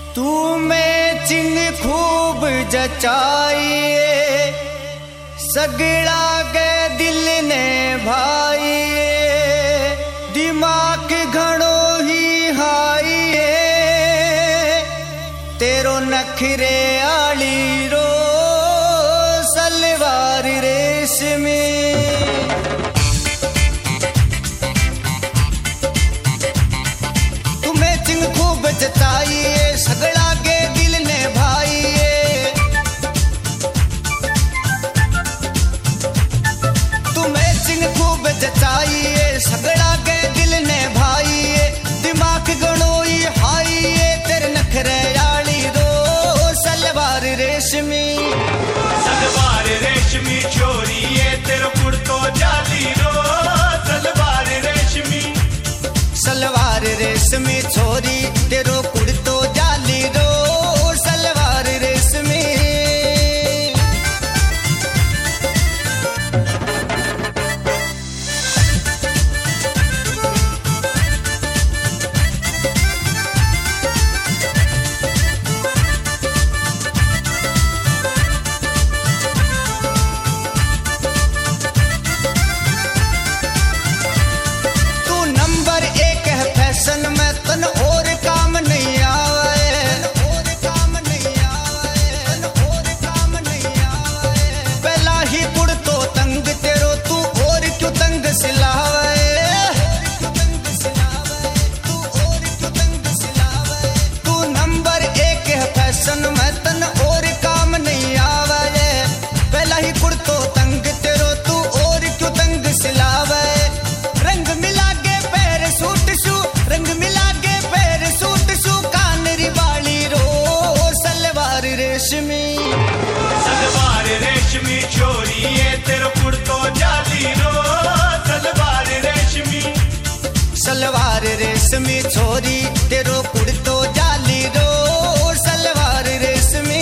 तू मैचिंग खूब जचाइए सगड़ा के दिल ने भाई दिमाग घणो ही हाई तेरो नखरे आली रो सलवार रेशमी तू मैचिंग खूब जचाइए सगड़ा के दिल ने भाई तू मैचिंग खूब जचाइए सगड़ा के दिल ने भाई दिमाग गणोई हाई तेरे नखरे आली रो सलवार रेशमी चोरी ये तेरो कुर्तो जाली रो सलवार रेशमी छोरी तेरो कुर्तो जाली रो सलवार रेशमी में तन और काम नहीं आवे पहला ही कुड़ तो तंग तेरो तू और क्यों तंग सिलावे तू नंबर 1 है फैशन में तन और काम नहीं आवे पहला ही कुड़ तो तंग तेरो तू और क्यों तंग सिलावे रंग मिला के पैर सूट शू रंग मिला के पैर सूट शू कानरी वाली रो सलवार रेशमी चोरी ये तेरो कुर्तो जाली रो सलवार रेशमी छोरी तेरो कुर्तो जाली रो सलवार रेशमी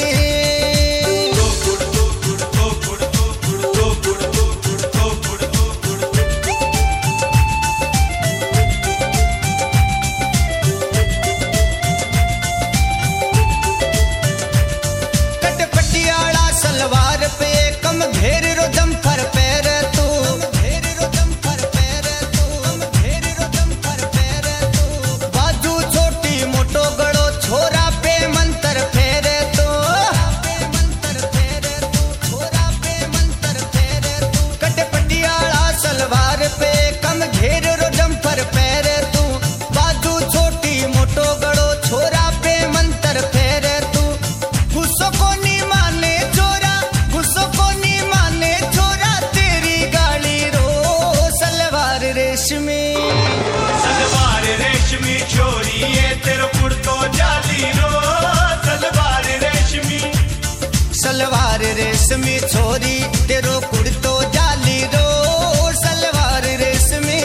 सलवार पे कम घेर रो जम्फर पैर तू बाजू छोटी मोटो गड़ो छोरा पे मंतर फेरे तो कट पटियाला सलवार पे कम घेर रो जम्फर पैर तू बाजू छोटी मोटो गड़ो छोरा पे मंतर फेरे तू गुस्सो को नहीं माने रेशमी चोरी ये तेरो कुर्तो जाली रो सलवार रेशमी छोरी तेरो कुर्तो जाली रो सलवार रेशमी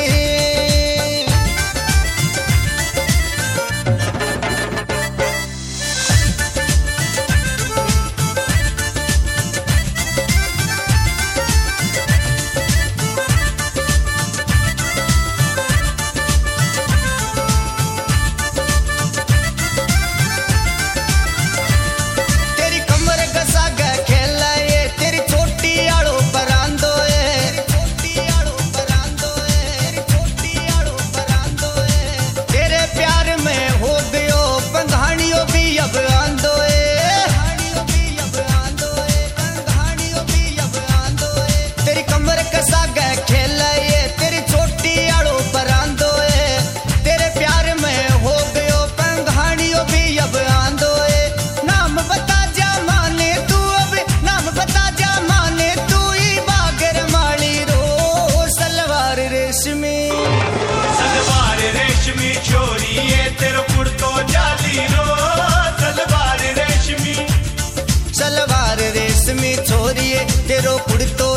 सलवार रेशमी छोरी तेरो कुर्तो